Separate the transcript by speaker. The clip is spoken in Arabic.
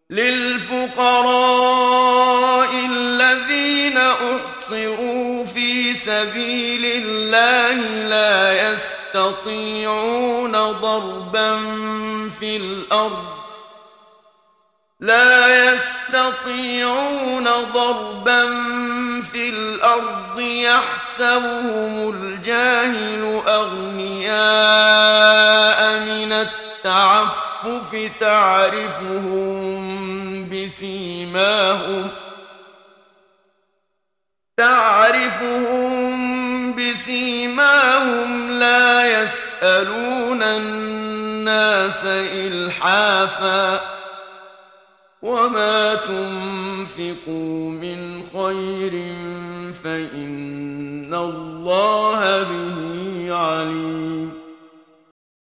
Speaker 1: للفقراء الذين أحصروا في سبيل الله لا يستطيعون ضربا في الأرض يحسبهم الجاهل أغنياء من التعفف تعرفهم بسيماهم لا يسألون الناس إلحافا وما تنفقوا من خير فإن الله به عليم